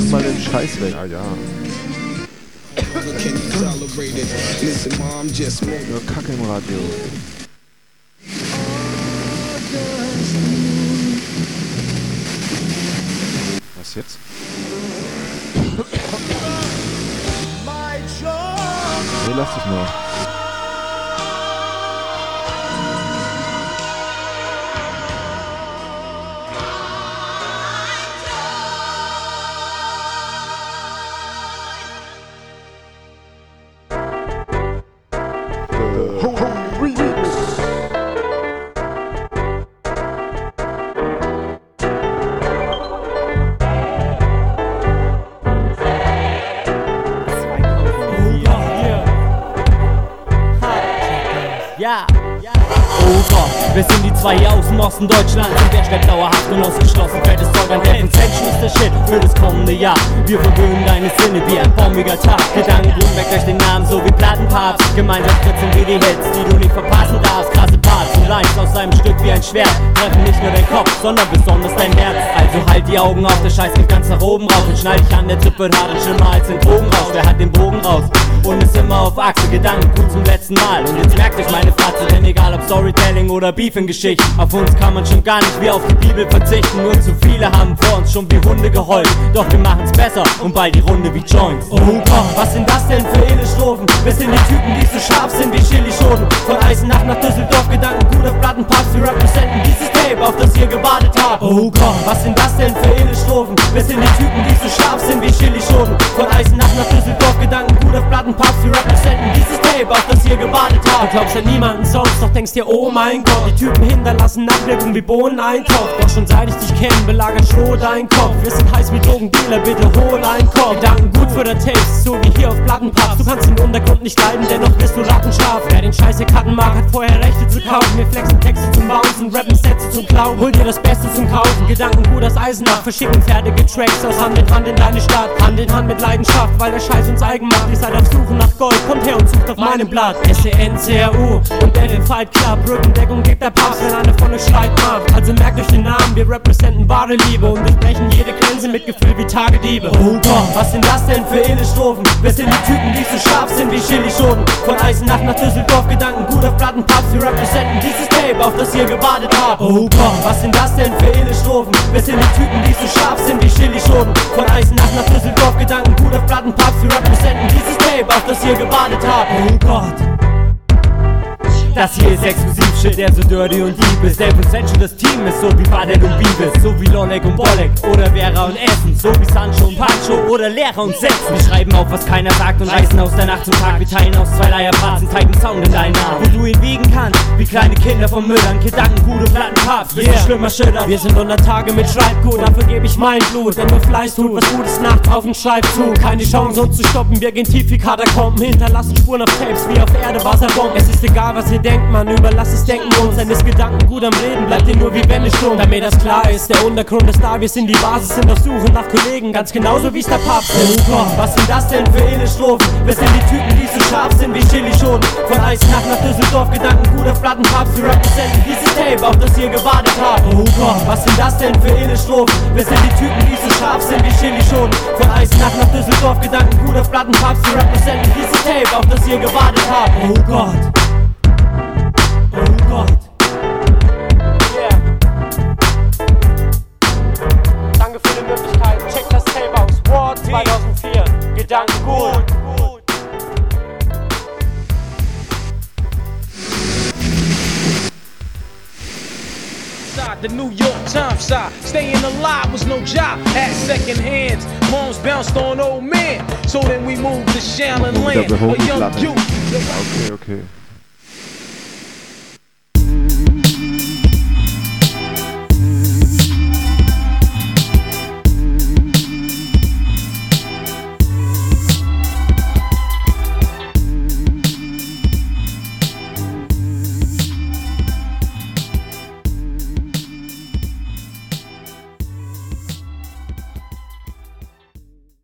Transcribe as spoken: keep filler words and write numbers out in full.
mal den Scheiß weg. Ja, ja. Nur Kacke im Radio. Was jetzt? Nee, lass dich nur. Ja, oh Gott, wir sind die zwei hier aus dem Osten Deutschlands und der schleppt dauerhaft und ausgeschlossen fettes Zeug an der Infection ist der Shit für das kommende Jahr. Wir verwöhnen deine Sinne wie ein bombiger Tag. Gedanken ruhen weg durch den Namen, so wie Plattenpapst. Gemeinsam kritzen wir die Hits, die du nicht verpassen darfst. Krasse Parts und Lines aus seinem Stück wie ein Schwert treffen nicht nur dein Kopf, sondern besonders dein Herz. Also halt die Augen auf, der Scheiß geht ganz nach oben raus und schnall dich an, der Trip wird hart und schlimmer als ein Drogenrausch. Wer hat den Bogen raus und ist immer auf Achse, Gedanken gut zum letzten Mal. Und jetzt merkt euch meine Fratze, denn egal ob Storytelling oder Beef in Geschichten, auf uns kann man schon gar nicht wie auf die Bibel verzichten. Nur zu viele haben vor uns schon wie Hunde geheult, doch wir machen's besser und bald die Runde wie Joints. Oh Gott, was sind das denn für edle Strophen? Wir sind die Typen, die so scharf sind wie Chilischoten. Von Eisenach nach Düsseldorf, Gedanken gut auf Plattenpapst. Wir representen dieses Tape, auf das ihr gewartet habt. Oh Gott, was sind das denn für edle Strophen? Wir sind die Typen, die so scharf sind wie Chilischoten. Von Eisenach nach Düsseldorf, Gedanken gut auf Plattenpapst. Wir representen dieses Tape, auf das ihr gewartet habt. Du glaubst an niemanden sonst, doch denkst dir, oh mein Gott, die Typen hinterlassen Nachwirkungen wie Bohneneintopf. Doch schon seit ich dich kenne, belagert Stroh dein Kopf. Wir sind heiß wie Drogendealer, bitte hol einen Kopf. Gedanken gut für der Tapes, so wie hier auf Plattenpapst. Du kannst den Untergrund nicht leiden, dennoch bist du rattenscharf. Wer den Scheiß hier cutten mag, hat vorher Rechte zu kaufen. Wir flexen Texte zum Bouncen, rappen Sätze zum Klauen. Hol dir das Beste zum Kaufen, Gedanken gut aus Eisenach. Verschicken fertige Tracks aus Hand in Hand in deine Stadt. Hand in Hand mit Leidenschaft, weil der Scheiß uns eigen macht. Ihr seid auf Suche nach Gold, kommt her und sucht auf meinem Blatt. S E N C R U und der den Fight Club. Rückendeckung gibt der Papst, wenn einer von euch Schreit macht. Also merkt euch den Namen, wir representen wahre Liebe und durchbrechen jede Grenze mit Gefühl wie Tagediebe. Oh Gott, was sind das denn für edle Strophen? Wir sind die Typen, die so scharf sind wie Chilischoten. Von Eisenach nach Düsseldorf, Gedanken gut auf Plattenpapst. Wir representen dieses Tape, auf das ihr gewartet habt. Oh Gott, was sind das denn für edle Strophen? Wir sind die Typen, die so scharf sind wie Chilischoten. Von Eisenach nach Düsseldorf, Gedanken gut auf Plattenpapst. Wir representen dieses Tape, auf das ihr gewartet habt. Oh Gott. Das hier ist Exklusiv-Shit, der so dirty und deep ist. Dave und Sancho, das Team ist so wie Badel und Beavis. So wie Lonek und Bolek oder Vera und Essen. So wie Sancho und Pancho oder Lehrer und Setzen. Wir schreiben auf, was keiner sagt und reisen aus der Nacht zum Tag. Wir teilen aus zwei Leierpratzen, teilen Sound in deinen Namen. Wo du ihn wiegen kannst, wie kleine Kinder vom Müllern. Gedanken, gute Plattenpapst, bist du schlimmer Schütter. Wir sind hundert Tage mit Schreibgut, dafür gebe ich mein Blut. Denn nur Fleiß tut, was Gutes nachts auf den Schreibzug. Keine Chance uns zu stoppen, wir gehen tief wie Katakomben. Hinterlassen Spuren auf Tapes, wie auf Erde Wasserbomben. Es ist egal, was ihr denkt, man, überlass es denken uns. Denn ist Gedanken gut am Reden, bleibt dir nur wie Wände stumm. Damit das klar ist, der Untergrund ist da, wir sind die Basis, sind auf Suche nach Kollegen, ganz genauso wie's der Papst ist. Oh Gott, was sind das denn für edle Strophen? Wir sind die Typen, die so scharf sind wie Chilischoten. Von Eisenach nach Düsseldorf, Gedanken gut auf Plattenpapst. Wir representen dieses Tape, auf das ihr gewartet habt. Oh Gott, was sind das denn für edle Strophen? Wir sind die Typen, die so scharf sind wie Chilischoten. Von Eisenach nach Düsseldorf, Gedanken gut auf Plattenpapst. Wir representen dieses Tape, auf das ihr gewartet habt. Oh Gott. Oh Gott. Yeah. Danke für die Möglichkeit. Check das Tape aus. War zweitausendvier. Gedanken gut. The New York Times side. Staying alive was no job at second hands. Moms bounced on old men. So then we moved to Shaolin Land. A young youth. Okay, okay.